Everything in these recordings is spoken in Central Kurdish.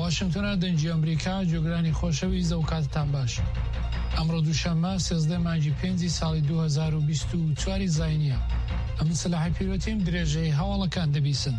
واشنگتن دنجی ئەمریکا جۆگرانی خۆشەویست و کاتتان باش. ئەمڕۆ دووشەممە 13 مانگی 5 ساڵی 2024 زاینیە. ئەمن سەلاحی پیرۆتیم درێژەی هەواڵەکان دەبیسن.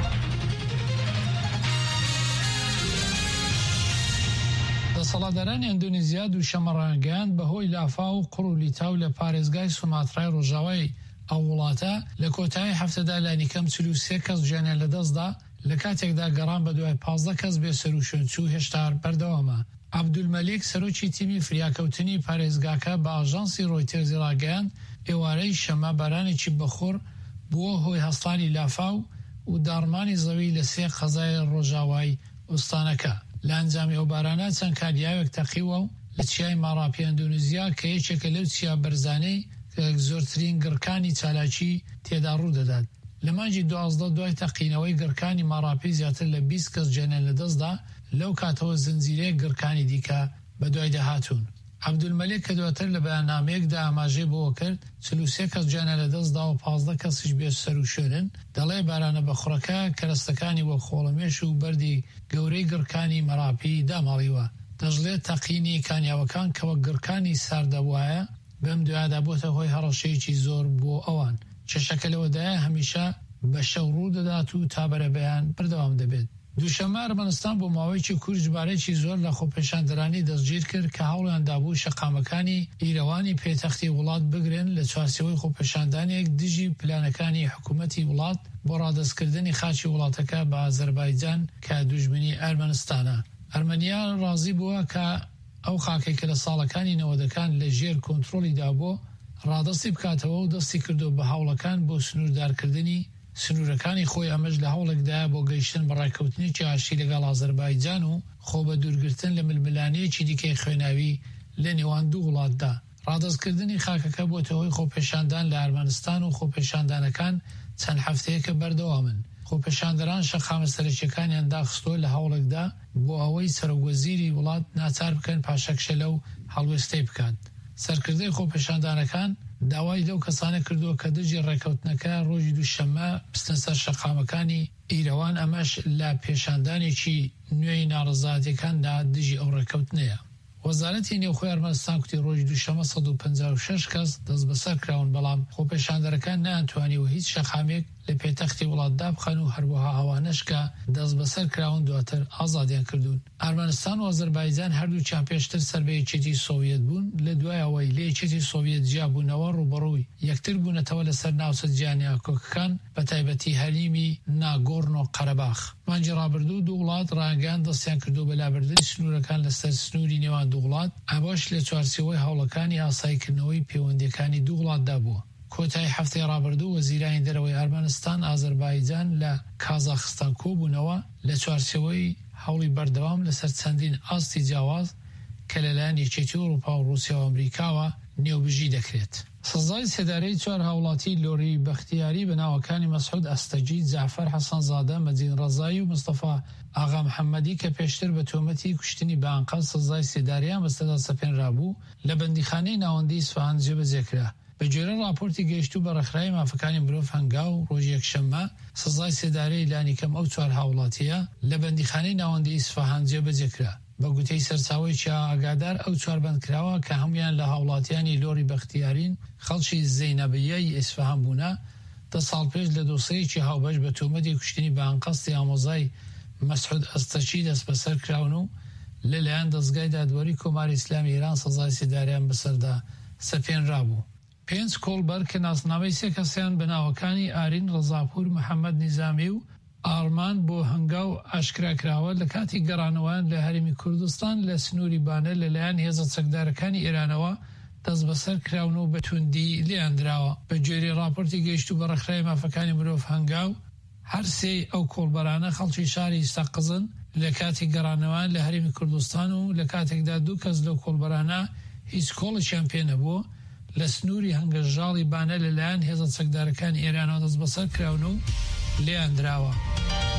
دەسەڵاتدارانی ئەندونیزیا دووشەممە ڕاگەیاند بەهۆی لافا و قوڕ و لیتاو لە پارێزگای سوماترای ڕۆژاوای ئەو وڵاتە لە کۆتایی هەفتەدا لانیکەم 43 کەس گیانیان لەدەستدا لە کاتێکدا گەڕان بە دوای 15 کەس بێ سەروشۆنچوو هێشتا بەردەوامە. عەبدولمەلیک سەرۆکی تیمی فریاکەوتنی پارێزگاکە بە ئاژانسی ڕۆیتێرز ڕاگەیاند ئێوارەی شەمە بارانێکی بەخۆر بووە هۆی هەستانی لافا و داڕمانی زەوی لە 3 قەزای ڕۆژاوای ئوستانەکە. لە ئەنجامی ئەو بارانە چەند کاریاوێک تەقیوە و لە چیای ماڕاپی ئەندونیزیا کە یەکێکە لەو چیا بەرزانەی زۆرترین گڕکانی چالاکی تێدا ڕوو دەدات. لە مانگی 12 دوای تەقینەوەی گڕکانی ماڕاپی زیاتر لە 20 کەس گیانیان لەدەستدا لەو کاتەوە زنجیرەیەک گڕکانی دیکە بەدوای دەهاتوون. عەبدولمەلیک کە دواتر لە بەیاننامەیەکدا ئاماژەی بۆ کرد 43 کەس گیانیان لەدەستدا و 15 کەسیش بێ سەروشوێنن، دەڵێ بارانە بەخوڕەکە کەرەستەکانی وەک خۆڵەمێش و بەردی گەورەی گڕکانی مەراپی داماڵیوە. دەژڵێت تەقینی کانیاوەکان کەوە گڕکانی ساردەبوایە بەم دوایدا بۆتە هۆی هەڕەشەیەکی زۆر بۆ ئەوان. کێشەکە لەوەدایە هەمیشە بە شەو ڕوو دەدات و تا بەرەبەیان بەردەوام دەبێت. دووشەممە ئەرمەنستان بۆ ماوەیەکی کورت ژمارەیەکی زۆر لە خۆپێشاندەرانی دەستگیر کرد کە هەوڵیان دابوو شەقامەکانی ئیرەوانی پێتەختی وڵات بگرن لە چوارچێوەی خۆپێشاندانێک دژی پلانەکانی حکوومەتی وڵات بۆ ڕادەستکردنی خاچی وڵاتەکە بە ئازەربایجان کە دوژمنی ئەرمەنستانە. ئەرمەنیا ڕازی بووە کە ئەو خاکەی کە لە ساڵەکانی 90ەکان لە ژێر کۆنتڕۆلی دابوو ڕادەستی بکاتەوە و دەستی کردو بە هەوڵەکان بۆ سنووردارکردنی سنوورەکانی خۆی ئەمەش لە هەوڵێکدایە بۆ گەیشتن بە ڕایکەوتنی ئاشتی لەگەڵ ئازەربایجان و خۆ بە دوورگرتن لە ململانەیەکی دیکەی خوێناوی لە نێوان دوو وڵاتدا. ڕادەستکردنی خاکەکە بۆتە هۆی خۆپێشاندان لە ئەرمەنستان و خۆپێشاندانەکان چەند هەفتەیەکە بەردەوامن. خۆپێشاندەران شەقامە سەرچیەکانیان داخستۆ لە هەوڵێکدا بۆ ئەوەی سەرۆکوەزیری وڵات ناچار بکەن پاشەکشە لەو هەڵوێستەی بکات. سەرکردەی خۆپێشاندانەکان داوای لەو کەسانە کردووە کە دژی ڕێکەوتنەکە ڕۆژی دووشەممە بستە سەر شەقامەکانی ئیرەوان، ئەمەش لە پێشاندانێکی نوێی ناڕەزایەتیەکاندا دژی ئەو ڕێکەوتنەیە. وەزارەتی نێوخۆی ئەرمەنستان کوتی ڕۆژی دووشەممە 156 کەس دەست بەسەر کراون، بەڵام خۆپێشاندەرەکان نەیانتوانیوە هیچ شەقامێک لە پێتەختی وڵاتدا بخەن و هەروەها ئەوانەش کە دەست بەسەر کراون دواتر ئازادیان کردوون. ئەرمەنستان و ئازەربایجان هەردووچیان پێشتر سەر بە یەکێتی سۆڤیەت بوون، لە دوای ئەوەی لە یەکێتی سۆڤیەت جیابوونەوە ڕوبەڕووی یەکتر بوونەتەوە لەسەر ناوچە جیهانیا کۆکەکان بە تایبەتی هەریمی ناگۆڕنۆ قەرەباخ. مانگی ڕابردوو دوو وڵات ڕاگەیان دەستیان کردو بە لابردنی سنوورەکان لەسەر سنووری نێوان دوو وڵات، ئەوەش لە چوارچێوەی هەوڵەکانی ئاساییکردنەوەی پەیوەندیەکانی دوو وڵاتدا بووە. کۆتایی هەفتەی ڕابردوو وەزیرانی دەرەوەی ئەرمەنستان ئازەربایجان لە کازاخستان کۆبوونەوە لە چوارچێوەی هەوڵی بەردەوام لەسەر چەندین ئاستی جیاواز کە لەلایەن یەکێتی ئەوروپا و رووسیا و ئەمریکاوە نێوبژی دەکرێت. سزای سێدارەی 4 هاوڵاتی لۆری بەختیاری بە ناوەکانی مەسعود ئەستەجی، جعفەر حەسەنزادە، مەجید ڕەزایی و مستەفا ئاغا محەممەدی کە پێشتر بە تۆمەتی کوشتنی بە ئەنقەد سزای سێداریان بەستەدا سەپێنرابوو لە بەندیخانەی ناوەندی ئیسفەهان جێبەجێکرا. بە جێرە راپۆرتی گەیشتوو بە ڕێکخراوی مافەکانی مرۆڤ هەنگاو ڕۆژی یەکشەممە سزای سێدارەی لانیکەم ئەو 4 هاوڵاتیە لە بەندیخانەی ناوەندی ئیسفەهان جێبەجێکرا. بە گوتەی سەرچاوی ئاگادار ئەو 4 بەندکراوە کە هەمویان لە هاوڵاتیانی لۆری بەختیارین خەڵکی زەینەبیەی ئیسفەهان بوونە، 10 ساڵ پێش لە دۆسەیەکی هاوبەش بە تۆمەتی کوشتنی بە ئەنقەستی ئامۆزای مەسعود ئەستەجی دەست بەسەر کراون و لەلایەن دەستگای دادوەری کۆماری ئیسلامی ئێران سزای سێداریان بەسەردا سەپێنرابوو. 5 کۆڵبەر کە ناسنامەی 3 کەسیان بە ناوەکانی ئارین ڕەزاپور، محەممەد نیزامی و ئارمان بۆ هەنگاو ئاشکراکراوە لە کاتی گەڕانەوەیان لە هەرێمی کوردستان لە سنووری بانە لەلایەن هێزە چەکدارەکانی ئێرانەوە دەست بەسەر کراون و بەتوندی لێیاندراوە. بە گوێرەی راپۆرتی گەیشتوو بە ڕێکخراوی مافەکانی مرۆڤ هەنگاو، هەر سێی ئەو کۆڵبەرانە خەڵکی شاری سەقزن لە کاتی گەڕانەوەیان لە هەرێمی کوردستان و لە کاتێکدا 2 کەس لەو کۆڵبەرانە هیچ کۆڵێکیان پێ نەبووە لە سنووری هەنگەژاڵی بانە لەلایەن هێزە چەکدارەکانی ئێرانەوە دەست بەسەر کراون و لێیاندراوە.